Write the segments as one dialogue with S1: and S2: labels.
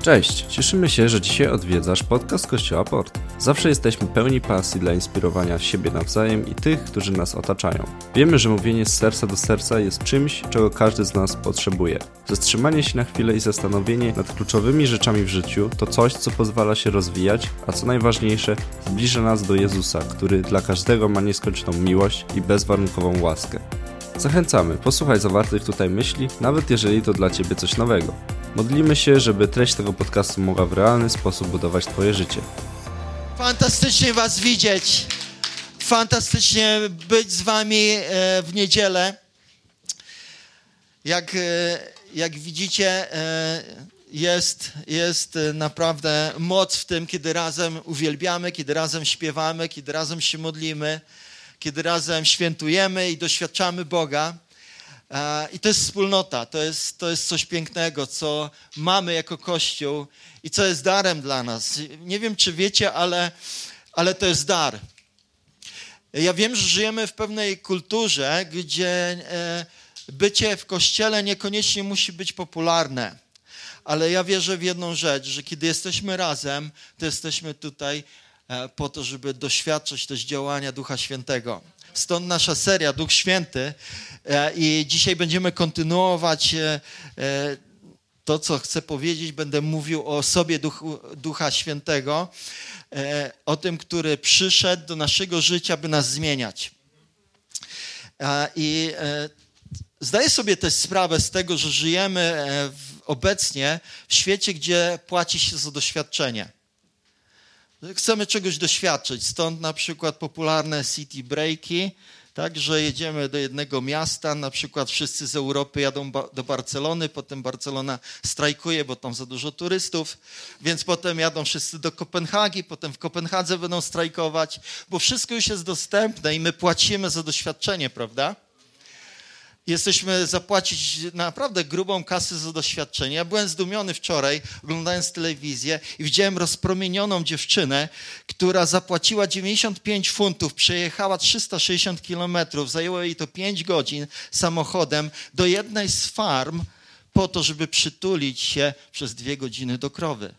S1: Cześć, cieszymy się, że dzisiaj odwiedzasz podcast Kościoła Port. Zawsze jesteśmy pełni pasji dla inspirowania siebie nawzajem i tych, którzy nas otaczają. Wiemy, że mówienie z serca do serca jest czymś, czego każdy z nas potrzebuje. Zatrzymanie się na chwilę i zastanowienie nad kluczowymi rzeczami w życiu to coś, co pozwala się rozwijać, a co najważniejsze, zbliża nas do Jezusa, który dla każdego ma nieskończoną miłość i bezwarunkową łaskę. Zachęcamy, posłuchaj zawartych tutaj myśli, nawet jeżeli to dla Ciebie coś nowego. Modlimy się, żeby treść tego podcastu mogła w realny sposób budować Twoje życie.
S2: Fantastycznie Was widzieć. Fantastycznie być z Wami w niedzielę. Jak widzicie, jest naprawdę moc w tym, kiedy razem uwielbiamy, kiedy razem śpiewamy, kiedy razem się modlimy, kiedy razem świętujemy i doświadczamy Boga. I to jest wspólnota, to jest coś pięknego, co mamy jako Kościół i co jest darem dla nas. Nie wiem, czy wiecie, ale to jest dar. Ja wiem, że żyjemy w pewnej kulturze, gdzie bycie w Kościele niekoniecznie musi być popularne. Ale ja wierzę w jedną rzecz, że kiedy jesteśmy razem, to jesteśmy tutaj po to, żeby doświadczać też działania Ducha Świętego. Stąd nasza seria Duch Święty i dzisiaj będziemy kontynuować to, co chcę powiedzieć. Będę mówił o osobie Ducha Świętego, o tym, który przyszedł do naszego życia, by nas zmieniać. I zdaję sobie też sprawę z tego, że żyjemy obecnie w świecie, gdzie płaci się za doświadczenie. Chcemy czegoś doświadczyć, stąd na przykład popularne city breaki, tak, że jedziemy do jednego miasta, na przykład wszyscy z Europy jadą do Barcelony, potem Barcelona strajkuje, bo tam za dużo turystów, więc potem jadą wszyscy do Kopenhagi, potem w Kopenhadze będą strajkować, bo wszystko już jest dostępne i my płacimy za doświadczenie, prawda? Jesteśmy zapłacić naprawdę grubą kasę za doświadczenie. Ja byłem zdumiony wczoraj, oglądając telewizję i widziałem rozpromienioną dziewczynę, która zapłaciła 95 funtów, przejechała 360 kilometrów, zajęło jej to 5 godzin samochodem do jednej z farm po to, żeby przytulić się przez 2 godziny do krowy.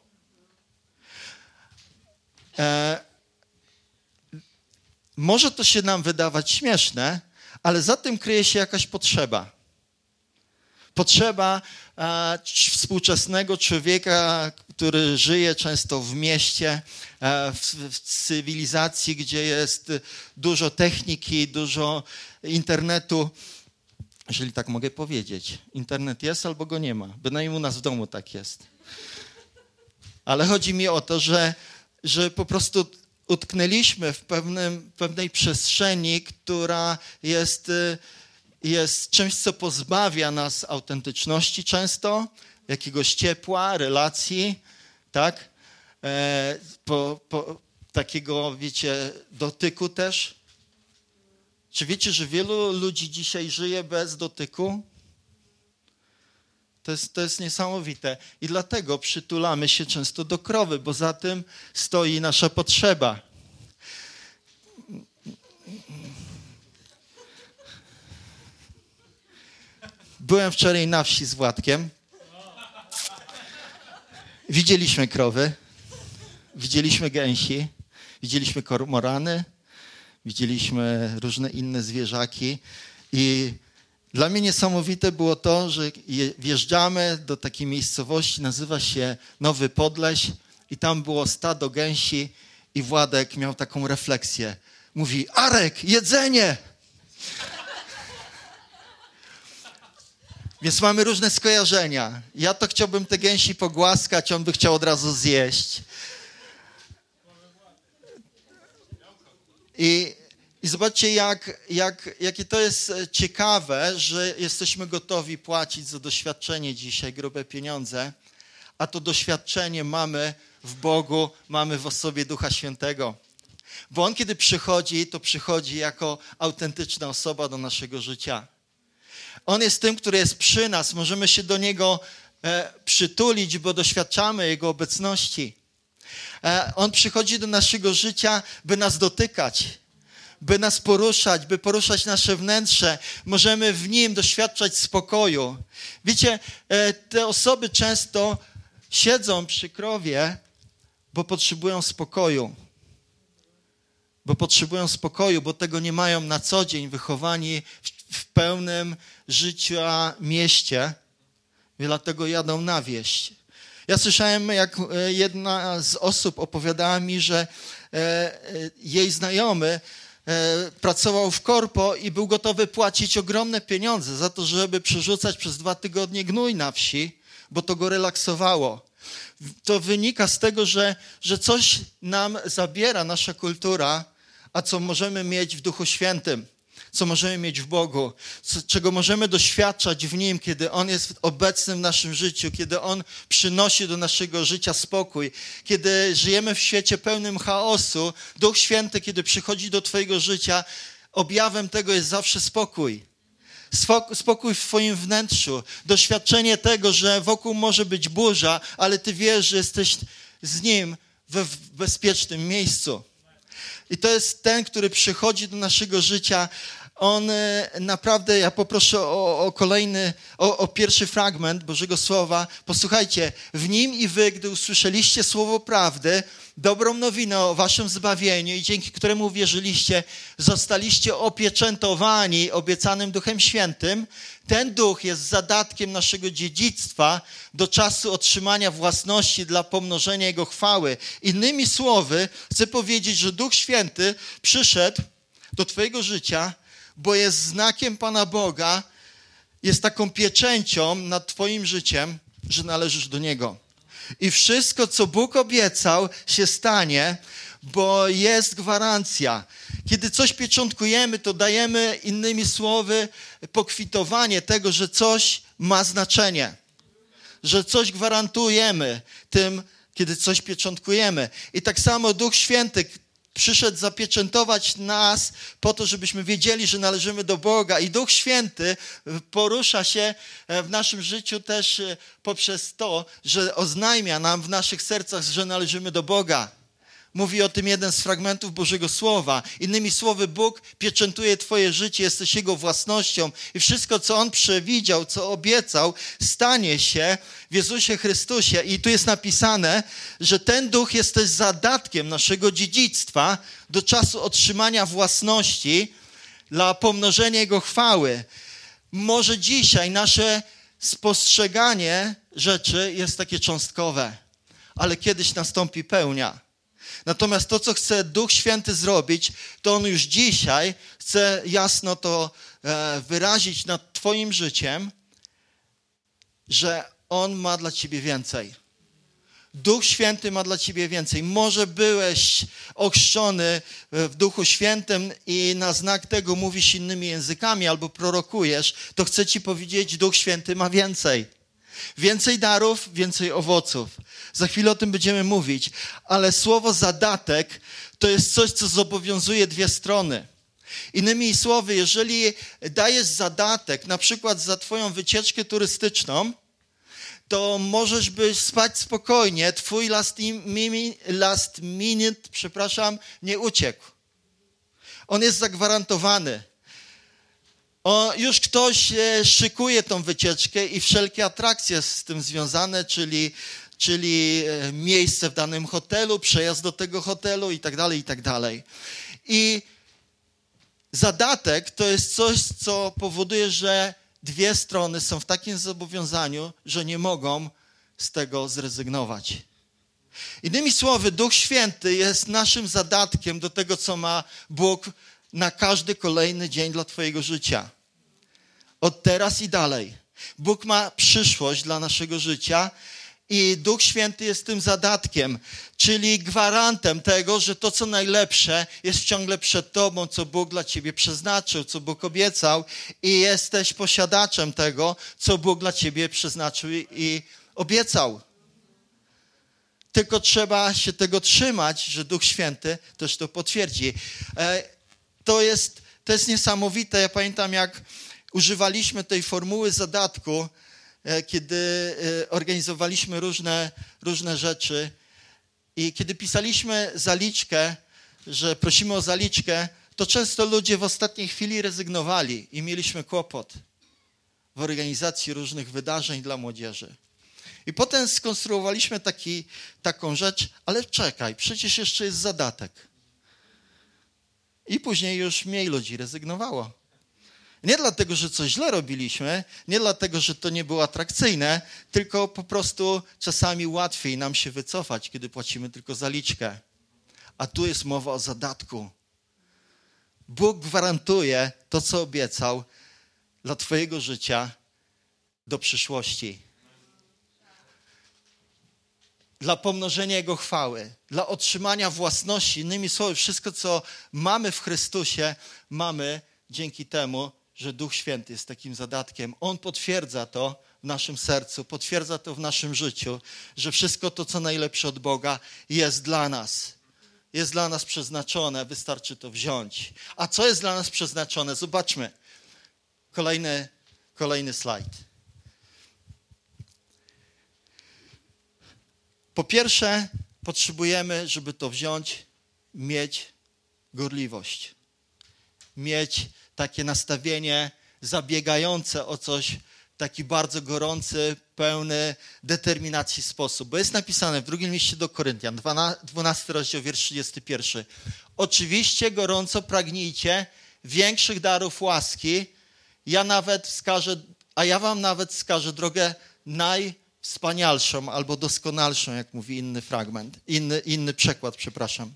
S2: Może to się nam wydawać śmieszne, ale za tym kryje się jakaś potrzeba. Potrzeba współczesnego człowieka, który żyje często w mieście, w cywilizacji, gdzie jest dużo techniki, dużo internetu. Jeżeli tak mogę powiedzieć. Internet jest albo go nie ma. Bynajmniej u nas w domu tak jest. Ale chodzi mi o to, że po prostu utknęliśmy w pewnej przestrzeni, która jest czymś, co pozbawia nas autentyczności często, jakiegoś ciepła, relacji, tak? Takiego, wiecie, dotyku też. Czy wiecie, że wielu ludzi dzisiaj żyje bez dotyku? To jest niesamowite. I dlatego przytulamy się często do krowy, bo za tym stoi nasza potrzeba. Byłem wczoraj na wsi z Władkiem. Widzieliśmy krowy, widzieliśmy gęsi, widzieliśmy kormorany, widzieliśmy różne inne zwierzaki i dla mnie niesamowite było to, że wjeżdżamy do takiej miejscowości, nazywa się Nowy Podleś i tam było stado gęsi i Władek miał taką refleksję. Mówi: Arek, jedzenie! Więc mamy różne skojarzenia. Ja to chciałbym te gęsi pogłaskać, on by chciał od razu zjeść. I zobaczcie, jakie to jest ciekawe, że jesteśmy gotowi płacić za doświadczenie dzisiaj, grube pieniądze, a to doświadczenie mamy w Bogu, mamy w osobie Ducha Świętego. Bo On, kiedy przychodzi, to przychodzi jako autentyczna osoba do naszego życia. On jest tym, który jest przy nas, możemy się do Niego przytulić, bo doświadczamy Jego obecności. On przychodzi do naszego życia, by nas dotykać, by nas poruszać, by poruszać nasze wnętrze. Możemy w Nim doświadczać spokoju. Wiecie, te osoby często siedzą przy krowie, bo potrzebują spokoju. Bo tego nie mają na co dzień, wychowani w pełnym życia mieście, dlatego jadą na wieś. Ja słyszałem, jak jedna z osób opowiadała mi, że jej znajomy pracował w korpo i był gotowy płacić ogromne pieniądze za to, żeby przerzucać przez 2 tygodnie gnój na wsi, bo to go relaksowało. To wynika z tego, że coś nam zabiera nasza kultura, a co możemy mieć w Duchu Świętym, co możemy mieć w Bogu, czego możemy doświadczać w Nim, kiedy On jest obecny w naszym życiu, kiedy On przynosi do naszego życia spokój, kiedy żyjemy w świecie pełnym chaosu. Duch Święty, kiedy przychodzi do twojego życia, objawem tego jest zawsze spokój. Spokój w twoim wnętrzu, doświadczenie tego, że wokół może być burza, ale ty wiesz, że jesteś z Nim w bezpiecznym miejscu. I to jest ten, który przychodzi do naszego życia. On naprawdę, ja poproszę o pierwszy fragment Bożego Słowa. Posłuchajcie, w Nim i wy, gdy usłyszeliście słowo prawdy, dobrą nowinę o waszym zbawieniu i dzięki któremu uwierzyliście, zostaliście opieczętowani obiecanym Duchem Świętym. Ten Duch jest zadatkiem naszego dziedzictwa do czasu otrzymania własności dla pomnożenia Jego chwały. Innymi słowy, chcę powiedzieć, że Duch Święty przyszedł do twojego życia, bo jest znakiem Pana Boga, jest taką pieczęcią nad twoim życiem, że należysz do Niego. I wszystko, co Bóg obiecał, się stanie, bo jest gwarancja. Kiedy coś pieczątkujemy, to dajemy, innymi słowy, pokwitowanie tego, że coś ma znaczenie. Że coś gwarantujemy tym, kiedy coś pieczątkujemy. I tak samo Duch Święty przyszedł zapieczętować nas po to, żebyśmy wiedzieli, że należymy do Boga. I Duch Święty porusza się w naszym życiu też poprzez to, że oznajmia nam w naszych sercach, że należymy do Boga. Mówi o tym jeden z fragmentów Bożego Słowa. Innymi słowy, Bóg pieczętuje twoje życie, jesteś Jego własnością i wszystko, co On przewidział, co obiecał, stanie się w Jezusie Chrystusie. I tu jest napisane, że ten Duch jest też zadatkiem naszego dziedzictwa do czasu otrzymania własności dla pomnożenia Jego chwały. Może dzisiaj nasze spostrzeganie rzeczy jest takie cząstkowe, ale kiedyś nastąpi pełnia. Natomiast to, co chce Duch Święty zrobić, to On już dzisiaj chce jasno to wyrazić nad twoim życiem, że On ma dla ciebie więcej. Duch Święty ma dla ciebie więcej. Może byłeś ochrzczony w Duchu Świętym i na znak tego mówisz innymi językami albo prorokujesz, to chcę ci powiedzieć, Duch Święty ma więcej. Więcej darów, więcej owoców. Za chwilę o tym będziemy mówić, ale słowo zadatek to jest coś, co zobowiązuje dwie strony. Innymi słowy, jeżeli dajesz zadatek, na przykład za twoją wycieczkę turystyczną, to możesz spać spokojnie, twój last minute, nie uciekł. On jest zagwarantowany. Już ktoś szykuje tą wycieczkę i wszelkie atrakcje z tym związane, czyli miejsce w danym hotelu, przejazd do tego hotelu i tak dalej, i tak dalej. I zadatek to jest coś, co powoduje, że dwie strony są w takim zobowiązaniu, że nie mogą z tego zrezygnować. Innymi słowy, Duch Święty jest naszym zadatkiem do tego, co ma Bóg na każdy kolejny dzień dla twojego życia. Od teraz i dalej. Bóg ma przyszłość dla naszego życia i Duch Święty jest tym zadatkiem, czyli gwarantem tego, że to, co najlepsze, jest ciągle przed tobą, co Bóg dla ciebie przeznaczył, co Bóg obiecał i jesteś posiadaczem tego, co Bóg dla ciebie przeznaczył i obiecał. Tylko trzeba się tego trzymać, że Duch Święty też to potwierdzi. To jest niesamowite. Ja pamiętam, jak używaliśmy tej formuły zadatku, kiedy organizowaliśmy różne rzeczy i kiedy pisaliśmy zaliczkę, że prosimy o zaliczkę, to często ludzie w ostatniej chwili rezygnowali i mieliśmy kłopot w organizacji różnych wydarzeń dla młodzieży. I potem skonstruowaliśmy taką rzecz, ale czekaj, przecież jeszcze jest zadatek. I później już mniej ludzi rezygnowało. Nie dlatego, że coś źle robiliśmy, nie dlatego, że to nie było atrakcyjne, tylko po prostu czasami łatwiej nam się wycofać, kiedy płacimy tylko zaliczkę. A tu jest mowa o zadatku. Bóg gwarantuje to, co obiecał dla twojego życia do przyszłości. Dla pomnożenia Jego chwały, dla otrzymania własności. Innymi słowy, wszystko, co mamy w Chrystusie, mamy dzięki temu, że Duch Święty jest takim zadatkiem. On potwierdza to w naszym sercu, potwierdza to w naszym życiu, że wszystko to, co najlepsze od Boga, jest dla nas. Jest dla nas przeznaczone, wystarczy to wziąć. A co jest dla nas przeznaczone? Zobaczmy. Kolejny slajd. Po pierwsze, potrzebujemy, żeby to wziąć, mieć gorliwość. Mieć takie nastawienie zabiegające o coś, taki bardzo gorący, pełny determinacji sposób. Bo jest napisane w drugim liście do Koryntian, 12 rozdział, wiersz 31. Oczywiście gorąco pragnijcie większych darów łaski. Ja wam nawet wskażę drogę najwspanialszą albo doskonalszą, jak mówi inny fragment, inny przekład, przepraszam.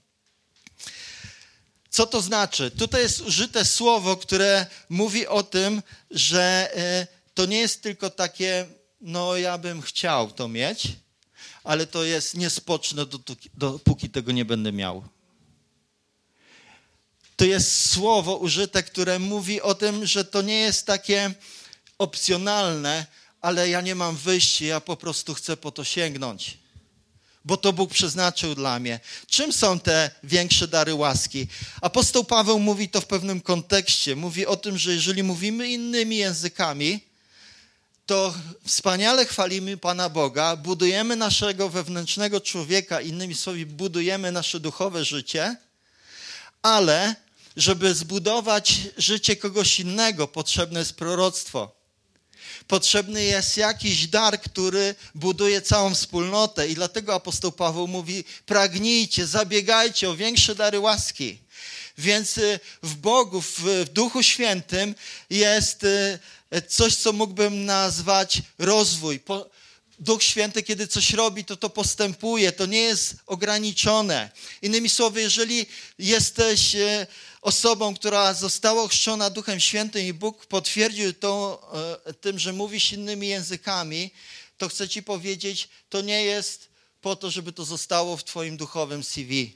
S2: Co to znaczy? Tutaj jest użyte słowo, które mówi o tym, że to nie jest tylko takie, no ja bym chciał to mieć, ale to jest nie spocznę, dopóki tego nie będę miał. To jest słowo użyte, które mówi o tym, że to nie jest takie opcjonalne, ale ja nie mam wyjścia, ja po prostu chcę po to sięgnąć. Bo to Bóg przeznaczył dla mnie. Czym są te większe dary łaski? Apostoł Paweł mówi to w pewnym kontekście. Mówi o tym, że jeżeli mówimy innymi językami, to wspaniale chwalimy Pana Boga, budujemy naszego wewnętrznego człowieka, innymi słowy, budujemy nasze duchowe życie, ale żeby zbudować życie kogoś innego, potrzebne jest proroctwo. Potrzebny jest jakiś dar, który buduje całą wspólnotę i dlatego apostoł Paweł mówi, pragnijcie, zabiegajcie o większe dary łaski. Więc w Bogu, w Duchu Świętym jest coś, co mógłbym nazwać rozwój. Duch Święty, kiedy coś robi, to postępuje, to nie jest ograniczone. Innymi słowy, jeżeli jesteś osobą, która została ochrzczona Duchem Świętym i Bóg potwierdził to tym, że mówisz innymi językami, to chcę ci powiedzieć, to nie jest po to, żeby to zostało w twoim duchowym CV.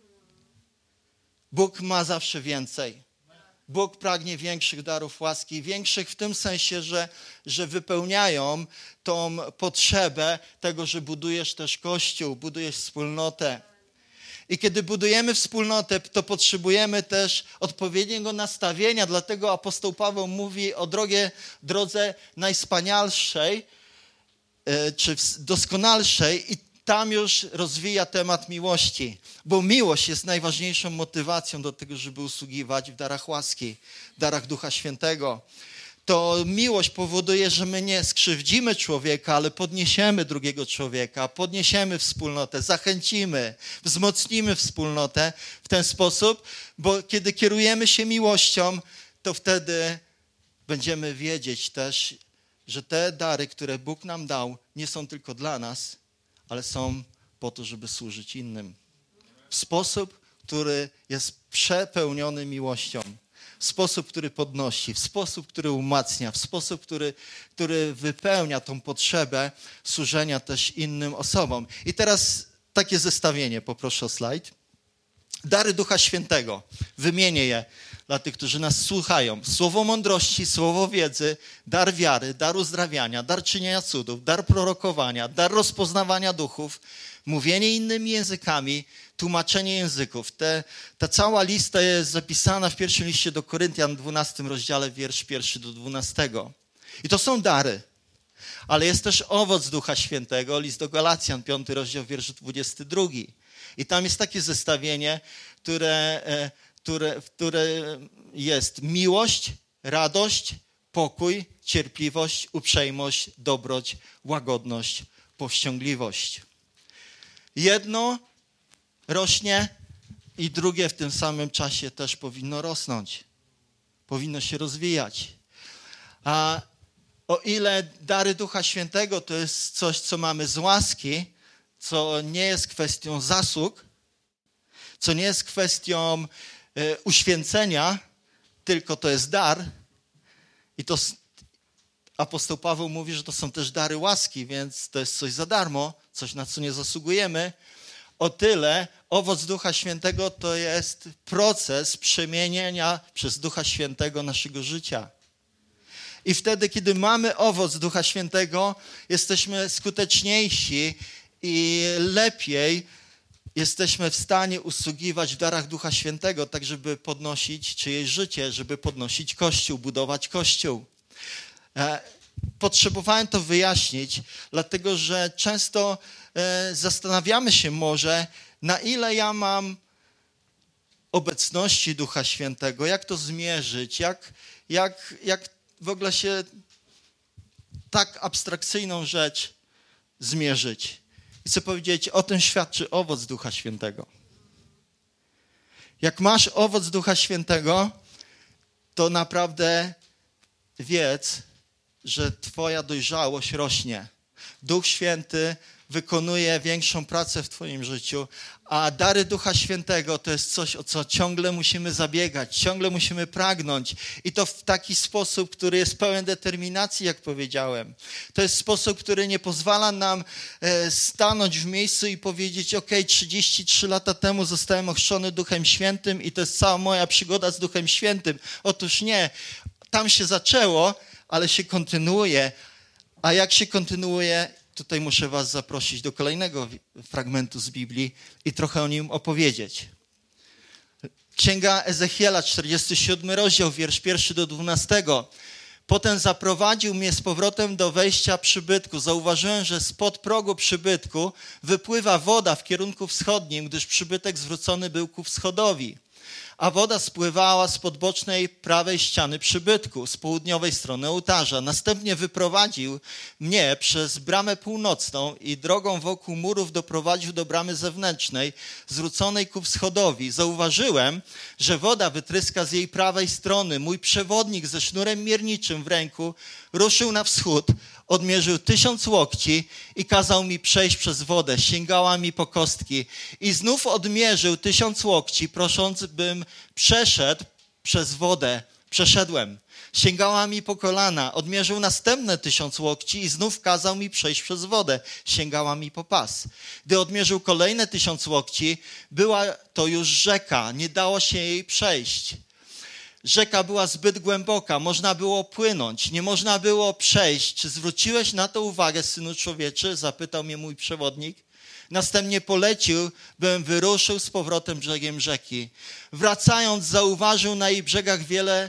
S2: Bóg ma zawsze więcej. Bóg pragnie większych darów łaski, większych w tym sensie, że wypełniają tą potrzebę tego, że budujesz też Kościół, budujesz wspólnotę. I kiedy budujemy wspólnotę, to potrzebujemy też odpowiedniego nastawienia, dlatego apostoł Paweł mówi o drodze najwspanialszej, czy doskonalszej i tam już rozwija temat miłości, bo miłość jest najważniejszą motywacją do tego, żeby usługiwać w darach łaski, w darach Ducha Świętego. To miłość powoduje, że my nie skrzywdzimy człowieka, ale podniesiemy drugiego człowieka, podniesiemy wspólnotę, zachęcimy, wzmocnimy wspólnotę w ten sposób, bo kiedy kierujemy się miłością, to wtedy będziemy wiedzieć też, że te dary, które Bóg nam dał, nie są tylko dla nas, ale są po to, żeby służyć innym. W sposób, który jest przepełniony miłością. W sposób, który podnosi, w sposób, który umacnia, w sposób, który wypełnia tą potrzebę służenia też innym osobom. I teraz takie zestawienie, poproszę o slajd. Dary Ducha Świętego. Wymienię je dla tych, którzy nas słuchają. Słowo mądrości, słowo wiedzy, dar wiary, dar uzdrawiania, dar czynienia cudów, dar prorokowania, dar rozpoznawania duchów, mówienie innymi językami, tłumaczenie języków. Ta cała lista jest zapisana w pierwszym liście do Koryntian, 12 rozdziale, wiersz 1 do 12. I to są dary. Ale jest też owoc Ducha Świętego, list do Galacjan, 5 rozdział, wiersz 22. I tam jest takie zestawienie, które jest miłość, radość, pokój, cierpliwość, uprzejmość, dobroć, łagodność, powściągliwość. Jedno rośnie i drugie w tym samym czasie też powinno rosnąć. Powinno się rozwijać. A o ile dary Ducha Świętego to jest coś, co mamy z łaski, co nie jest kwestią zasług, co nie jest kwestią uświęcenia, tylko to jest dar. I to apostoł Paweł mówi, że to są też dary łaski, więc to jest coś za darmo, coś, na co nie zasługujemy. O tyle owoc Ducha Świętego to jest proces przemienienia przez Ducha Świętego naszego życia. I wtedy, kiedy mamy owoc Ducha Świętego, jesteśmy skuteczniejsi i lepiej jesteśmy w stanie usługiwać w darach Ducha Świętego, tak żeby podnosić czyjeś życie, żeby podnosić Kościół, budować Kościół. Potrzebowałem to wyjaśnić, dlatego że często zastanawiamy się może, na ile ja mam obecności Ducha Świętego, jak to zmierzyć, jak w ogóle się tak abstrakcyjną rzecz zmierzyć. I chcę powiedzieć, o tym świadczy owoc Ducha Świętego. Jak masz owoc Ducha Świętego, to naprawdę wiedz, że twoja dojrzałość rośnie. Duch Święty wykonuje większą pracę w twoim życiu, a dary Ducha Świętego to jest coś, o co ciągle musimy zabiegać, ciągle musimy pragnąć i to w taki sposób, który jest pełen determinacji, jak powiedziałem. To jest sposób, który nie pozwala nam stanąć w miejscu i powiedzieć, 33 lata temu zostałem ochrzczony Duchem Świętym i to jest cała moja przygoda z Duchem Świętym. Otóż nie, tam się zaczęło, ale się kontynuuje, a jak się kontynuuje, tutaj muszę was zaprosić do kolejnego fragmentu z Biblii i trochę o nim opowiedzieć. Księga Ezechiela, 47 rozdział, wiersz 1 do 12. Potem zaprowadził mnie z powrotem do wejścia przybytku. Zauważyłem, że spod progu przybytku wypływa woda w kierunku wschodnim, gdyż przybytek zwrócony był ku wschodowi. A woda spływała z bocznej prawej ściany przybytku, z południowej strony ołtarza. Następnie wyprowadził mnie przez bramę północną i drogą wokół murów doprowadził do bramy zewnętrznej, zwróconej ku wschodowi. Zauważyłem, że woda wytryska z jej prawej strony. Mój przewodnik ze sznurem mierniczym w ręku ruszył na wschód, odmierzył 1000 łokci i kazał mi przejść przez wodę. Sięgała mi po kostki. I znów odmierzył 1000 łokci, prosząc, bym przeszedł przez wodę. Przeszedłem. Sięgała mi po kolana. Odmierzył następne 1000 łokci i znów kazał mi przejść przez wodę. Sięgała mi po pas. Gdy odmierzył kolejne 1000 łokci, była to już rzeka. Nie dało się jej przejść. Rzeka była zbyt głęboka, można było płynąć, nie można było przejść. Czy zwróciłeś na to uwagę, synu człowieczy? Zapytał mnie mój przewodnik. Następnie polecił, bym wyruszył z powrotem brzegiem rzeki. Wracając, zauważyłem na jej brzegach wiele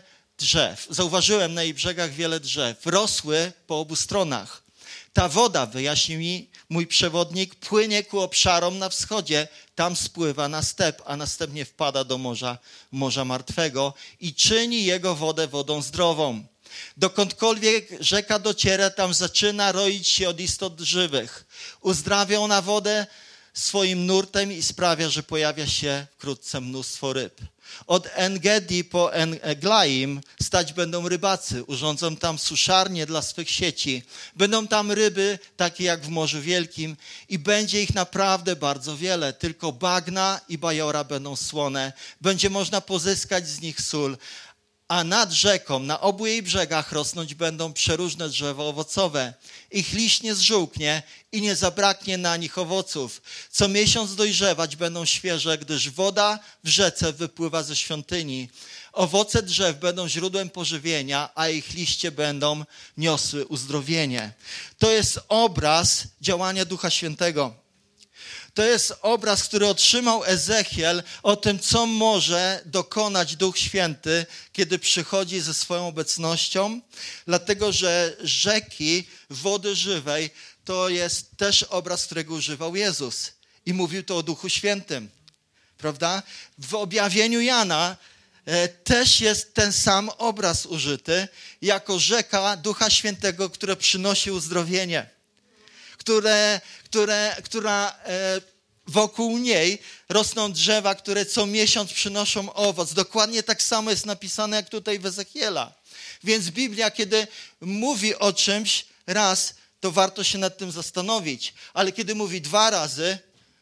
S2: drzew. Rosły po obu stronach. Ta woda, wyjaśnił mi mój przewodnik, płynie ku obszarom na wschodzie, tam spływa na step, a następnie wpada do Morza Martwego i czyni jego wodę wodą zdrową. Dokądkolwiek rzeka dociera, tam zaczyna roić się od istot żywych. Uzdrawia ona wodę swoim nurtem i sprawia, że pojawia się wkrótce mnóstwo ryb. Od En-Gedi po En-Eglaim stać będą rybacy, urządzą tam suszarnie dla swych sieci. Będą tam ryby takie jak w Morzu Wielkim i będzie ich naprawdę bardzo wiele. Tylko bagna i bajora będą słone. Będzie można pozyskać z nich sól. A nad rzeką, na obu jej brzegach rosnąć będą przeróżne drzewa owocowe. Ich liść nie zżółknie i nie zabraknie na nich owoców. Co miesiąc dojrzewać będą świeże, gdyż woda w rzece wypływa ze świątyni. Owoce drzew będą źródłem pożywienia, a ich liście będą niosły uzdrowienie. To jest obraz działania Ducha Świętego. To jest obraz, który otrzymał Ezechiel o tym, co może dokonać Duch Święty, kiedy przychodzi ze swoją obecnością, dlatego że rzeki wody żywej to jest też obraz, którego używał Jezus i mówił to o Duchu Świętym, prawda? W objawieniu Jana też jest ten sam obraz użyty jako rzeka Ducha Świętego, która przynosi uzdrowienie, która wokół niej rosną drzewa, które co miesiąc przynoszą owoc. Dokładnie tak samo jest napisane jak tutaj w Ezechiela. Więc Biblia, kiedy mówi o czymś raz, to warto się nad tym zastanowić. Ale kiedy mówi 2 razy,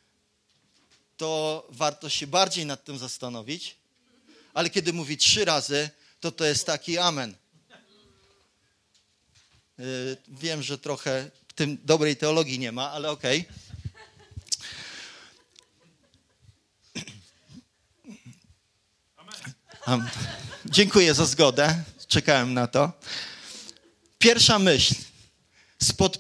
S2: to warto się bardziej nad tym zastanowić. Ale kiedy mówi 3 razy, to jest taki amen. Wiem, że trochę w tym dobrej teologii nie ma, ale okej. Dziękuję za zgodę. Czekałem na to. Pierwsza myśl. Spod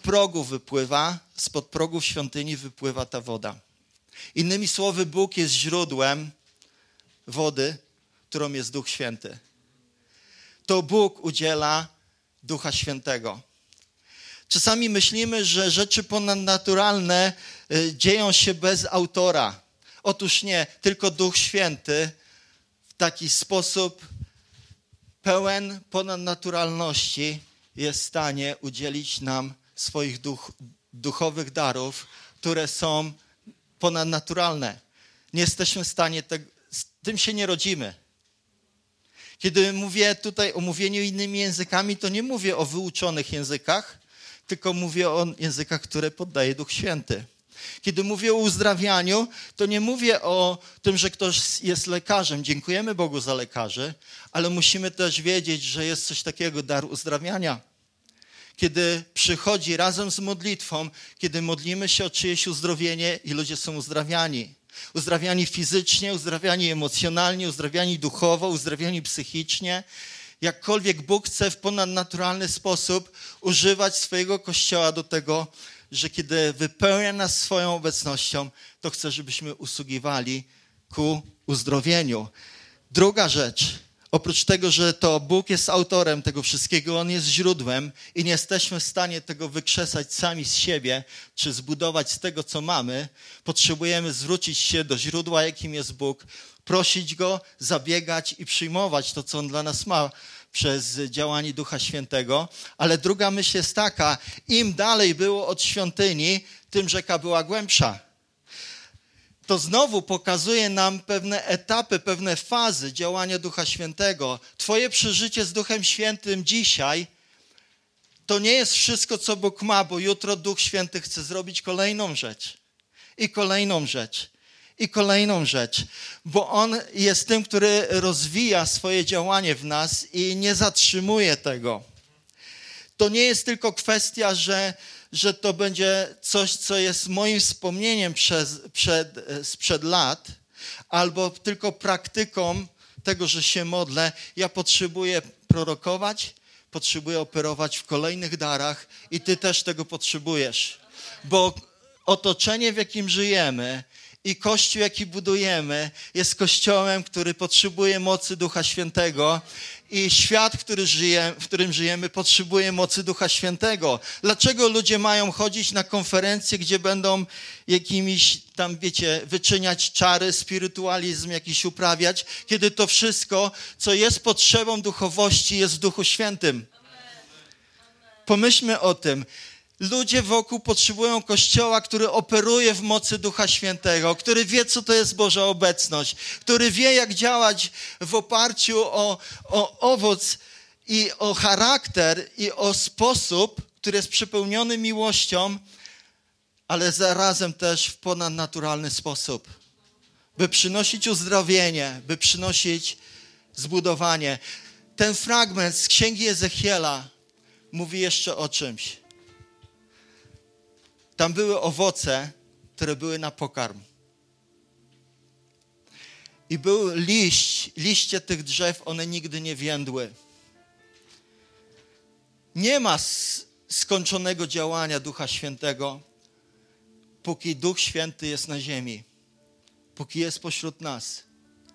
S2: progów świątyni wypływa ta woda. Innymi słowy, Bóg jest źródłem wody, którą jest Duch Święty. To Bóg udziela Ducha Świętego. Czasami myślimy, że rzeczy ponadnaturalne dzieją się bez autora. Otóż nie, tylko Duch Święty w taki sposób pełen ponadnaturalności jest w stanie udzielić nam swoich duchowych darów, które są ponadnaturalne. Nie jesteśmy w stanie, z tym się nie rodzimy. Kiedy mówię tutaj o mówieniu innymi językami, to nie mówię o wyuczonych językach, tylko mówię o językach, które poddaje Duch Święty. Kiedy mówię o uzdrawianiu, to nie mówię o tym, że ktoś jest lekarzem. Dziękujemy Bogu za lekarzy, ale musimy też wiedzieć, że jest coś takiego, dar uzdrawiania. Kiedy przychodzi razem z modlitwą, kiedy modlimy się o czyjeś uzdrowienie i ludzie są uzdrawiani. Uzdrawiani fizycznie, uzdrawiani emocjonalnie, uzdrawiani duchowo, uzdrawiani psychicznie. Jakkolwiek Bóg chce w ponadnaturalny sposób używać swojego Kościoła do tego, że kiedy wypełnia nas swoją obecnością, to chce, żebyśmy usługiwali ku uzdrowieniu. Druga rzecz, oprócz tego, że to Bóg jest autorem tego wszystkiego, On jest źródłem i nie jesteśmy w stanie tego wykrzesać sami z siebie, czy zbudować z tego, co mamy, potrzebujemy zwrócić się do źródła, jakim jest Bóg, prosić Go, zabiegać i przyjmować to, co On dla nas ma przez działanie Ducha Świętego. Ale druga myśl jest taka, im dalej było od świątyni, tym rzeka była głębsza. To znowu pokazuje nam pewne etapy, pewne fazy działania Ducha Świętego. Twoje przeżycie z Duchem Świętym dzisiaj to nie jest wszystko, co Bóg ma, bo jutro Duch Święty chce zrobić kolejną rzecz. I kolejną rzecz. I kolejną rzecz. Bo On jest tym, który rozwija swoje działanie w nas i nie zatrzymuje tego. To nie jest tylko kwestia, że to będzie coś, co jest moim wspomnieniem sprzed lat, albo tylko praktyką tego, że się modlę. Ja potrzebuję prorokować, potrzebuję operować w kolejnych darach i ty też tego potrzebujesz. Bo otoczenie, w jakim żyjemy i Kościół, jaki budujemy, jest Kościołem, który potrzebuje mocy Ducha Świętego i świat, w którym żyjemy, potrzebuje mocy Ducha Świętego. Dlaczego ludzie mają chodzić na konferencje, gdzie będą jakimiś tam, wyczyniać czary, spirytualizm jakiś uprawiać, kiedy to wszystko, co jest potrzebą duchowości, jest w Duchu Świętym? Pomyślmy o tym. Ludzie wokół potrzebują Kościoła, który operuje w mocy Ducha Świętego, który wie, co to jest Boża obecność, który wie, jak działać w oparciu o owoc i o charakter i o sposób, który jest przepełniony miłością, ale zarazem też w ponadnaturalny sposób, by przynosić uzdrowienie, by przynosić zbudowanie. Ten fragment z Księgi Ezechiela mówi jeszcze o czymś. Tam były owoce, które były na pokarm. I był liście tych drzew, one nigdy nie więdły. Nie ma skończonego działania Ducha Świętego, póki Duch Święty jest na ziemi, póki jest pośród nas.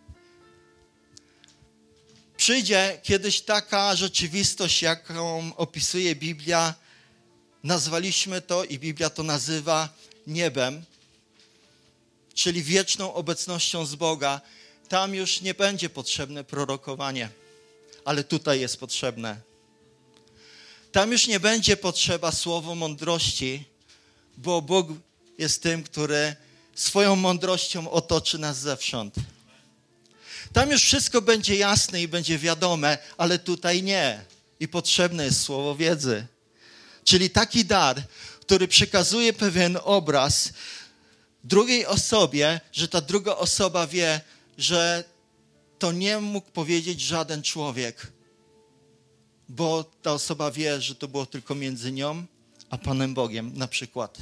S2: Przyjdzie kiedyś taka rzeczywistość, jaką opisuje Biblia. Nazwaliśmy to i Biblia to nazywa niebem, czyli wieczną obecnością z Boga. Tam już nie będzie potrzebne prorokowanie, ale tutaj jest potrzebne. Tam już nie będzie potrzeba słowo mądrości, bo Bóg jest tym, który swoją mądrością otoczy nas zewsząd. Tam już wszystko będzie jasne i będzie wiadome, ale tutaj nie. I potrzebne jest słowo wiedzy. Czyli taki dar, który przekazuje pewien obraz drugiej osobie, że ta druga osoba wie, że to nie mógł powiedzieć żaden człowiek, bo ta osoba wie, że to było tylko między nią a Panem Bogiem na przykład.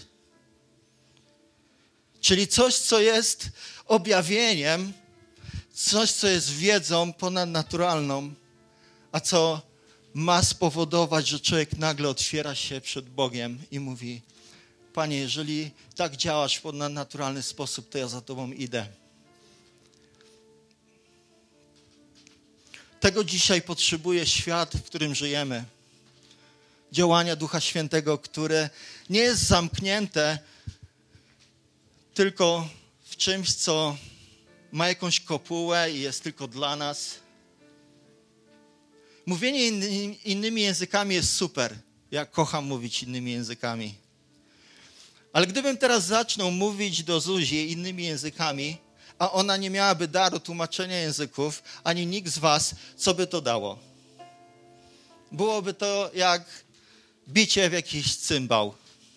S2: Czyli coś, co jest objawieniem, coś, co jest wiedzą ponadnaturalną, a co ma spowodować, że człowiek nagle otwiera się przed Bogiem i mówi: Panie, jeżeli tak działasz w ponadnaturalny sposób, to ja za Tobą idę. Tego dzisiaj potrzebuje świat, w którym żyjemy. Działania Ducha Świętego, które nie jest zamknięte tylko w czymś, co ma jakąś kopułę i jest tylko dla nas. Mówienie innymi językami jest super. Ja kocham mówić innymi językami. Ale gdybym teraz zaczął mówić do Zuzi innymi językami, a ona nie miałaby daru tłumaczenia języków, ani nikt z was, co by to dało? Byłoby to jak bicie w jakiś cymbał.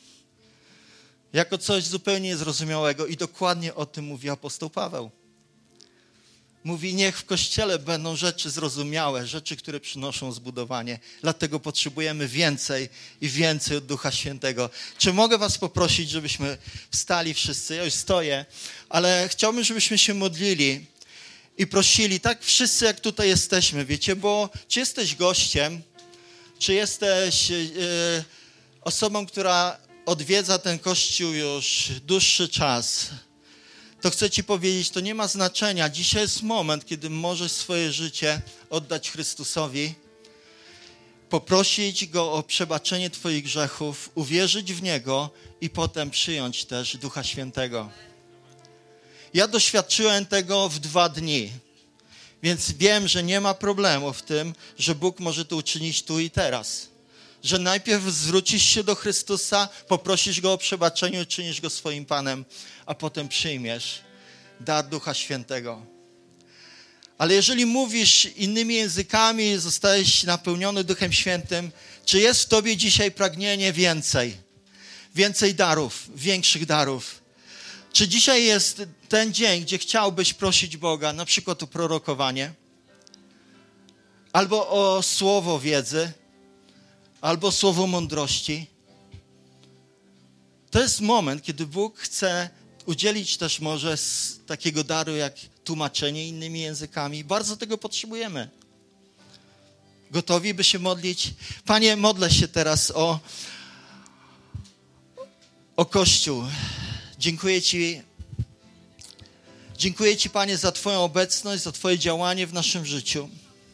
S2: Jako coś zupełnie niezrozumiałego i dokładnie o tym mówi apostoł Paweł. Mówi, niech w Kościele będą rzeczy zrozumiałe, rzeczy, które przynoszą zbudowanie. Dlatego potrzebujemy więcej i więcej od Ducha Świętego. Czy mogę was poprosić, żebyśmy wstali wszyscy? Ja już stoję, ale chciałbym, żebyśmy się modlili i prosili, tak wszyscy jak tutaj jesteśmy, wiecie, bo czy jesteś gościem, czy jesteś osobą, która odwiedza ten Kościół już dłuższy czas, to chcę ci powiedzieć, to nie ma znaczenia. Dzisiaj jest moment, kiedy możesz swoje życie oddać Chrystusowi, poprosić Go o przebaczenie twoich grzechów, uwierzyć w Niego i potem przyjąć też Ducha Świętego. Ja doświadczyłem tego w 2 dni, więc wiem, że nie ma problemu w tym, że Bóg może to uczynić tu i teraz. Że najpierw zwrócisz się do Chrystusa, poprosisz Go o przebaczenie, uczynisz Go swoim Panem, a potem przyjmiesz dar Ducha Świętego. Ale jeżeli mówisz innymi językami, zostałeś napełniony Duchem Świętym, czy jest w tobie dzisiaj pragnienie więcej? Więcej darów, większych darów. Czy dzisiaj jest ten dzień, gdzie chciałbyś prosić Boga, na przykład o prorokowanie, albo o słowo wiedzy, albo słowo mądrości? To jest moment, kiedy Bóg chce udzielić też może takiego daru jak tłumaczenie innymi językami. Bardzo tego potrzebujemy. Gotowi, by się modlić? Panie, modlę się teraz o Kościół. Dziękuję Ci, Panie, za Twoją obecność, za Twoje działanie w naszym życiu.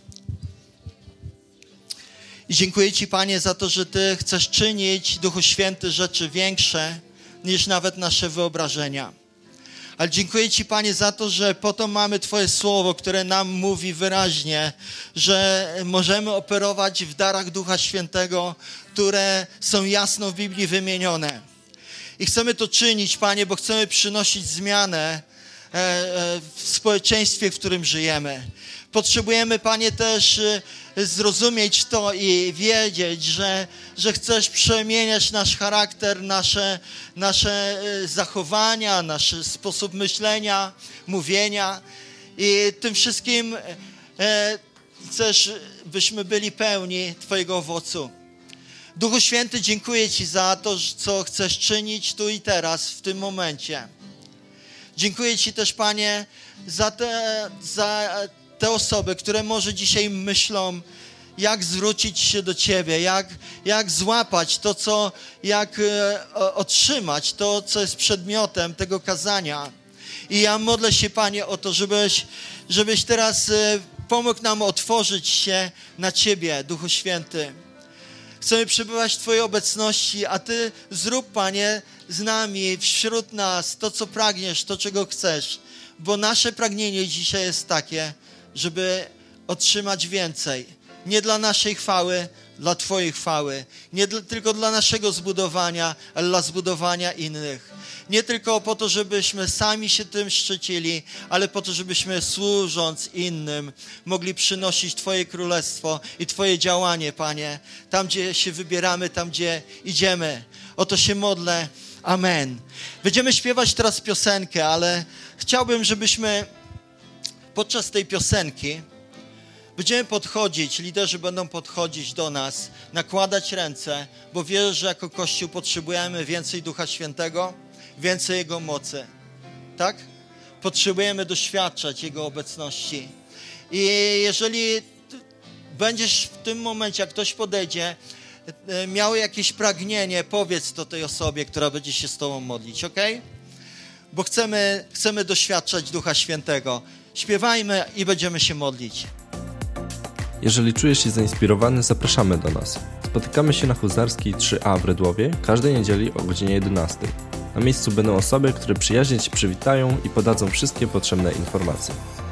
S2: I dziękuję Ci, Panie, za to, że Ty chcesz czynić, Duchu Święty, rzeczy większe niż nawet nasze wyobrażenia. Ale dziękuję Ci, Panie, za to, że po to mamy Twoje słowo, które nam mówi wyraźnie, że możemy operować w darach Ducha Świętego, które są jasno w Biblii wymienione. I chcemy to czynić, Panie, bo chcemy przynosić zmianę w społeczeństwie, w którym żyjemy. Potrzebujemy, Panie, też zrozumieć to i wiedzieć, że chcesz przemieniać nasz charakter, nasze zachowania, nasz sposób myślenia, mówienia i tym wszystkim chcesz, byśmy byli pełni Twojego owocu. Duchu Święty, dziękuję Ci za to, co chcesz czynić tu i teraz, w tym momencie. Dziękuję Ci też, Panie, za te osoby, które może dzisiaj myślą, jak zwrócić się do Ciebie, jak złapać to, jak otrzymać to, co jest przedmiotem tego kazania. I ja modlę się, Panie, o to, żebyś teraz pomógł nam otworzyć się na Ciebie, Duchu Święty. Chcemy przebywać w Twojej obecności, a Ty zrób, Panie, z nami, wśród nas to, co pragniesz, to, czego chcesz. Bo nasze pragnienie dzisiaj jest takie, żeby otrzymać więcej. Nie dla naszej chwały, dla Twojej chwały. Nie tylko dla naszego zbudowania, ale dla zbudowania innych. Nie tylko po to, żebyśmy sami się tym szczycili, ale po to, żebyśmy służąc innym mogli przynosić Twoje królestwo i Twoje działanie, Panie. Tam, gdzie się wybieramy, tam, gdzie idziemy. O to się modlę. Amen. Będziemy śpiewać teraz piosenkę, ale chciałbym, żebyśmy podczas tej piosenki będziemy podchodzić, liderzy będą podchodzić do nas, nakładać ręce, bo wierzę, że jako Kościół potrzebujemy więcej Ducha Świętego, więcej Jego mocy. Tak? Potrzebujemy doświadczać Jego obecności. I jeżeli będziesz w tym momencie, jak ktoś podejdzie, miał jakieś pragnienie, powiedz to tej osobie, która będzie się z Tobą modlić, ok? Bo chcemy doświadczać Ducha Świętego. Śpiewajmy i będziemy się modlić.
S1: Jeżeli czujesz się zainspirowany, zapraszamy do nas. Spotykamy się na Huzarskiej 3A w Redłowie każdej niedzieli o godzinie 11. Na miejscu będą osoby, które przyjaźnie Cię przywitają i podadzą wszystkie potrzebne informacje.